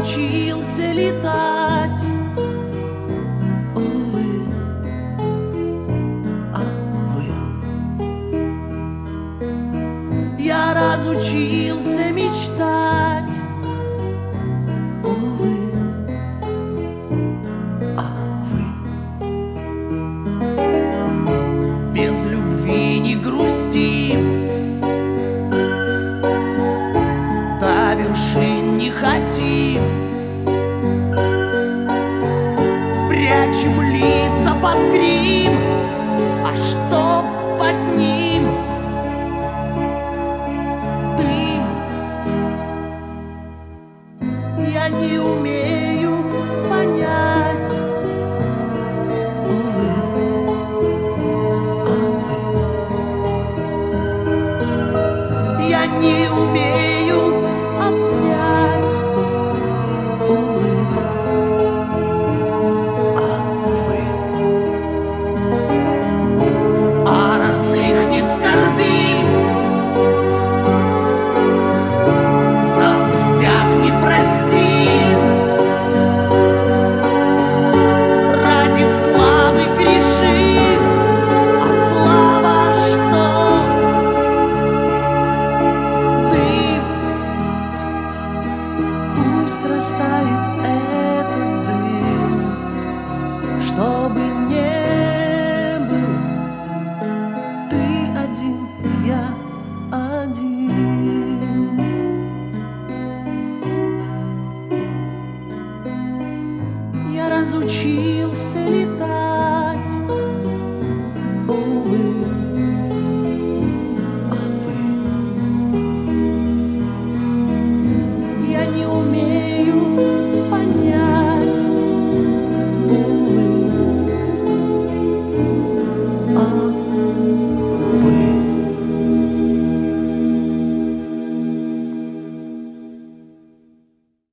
разучился летать. Увы, а вы. Я разучился мечтать. Увы, а вы. Без любви не грустим, до вершин не хотим, прячем лица под грим, а что под ним? Дым. Я не умею понять. Увы, а вы. Я не умею обнять. Увы, а вы. О родных не скорбим, за пустяк не простим, ради славы грешим. А слава что? Дым. Пусть растает этот дым, чтобы не был ты один, я один. Я разучился летать.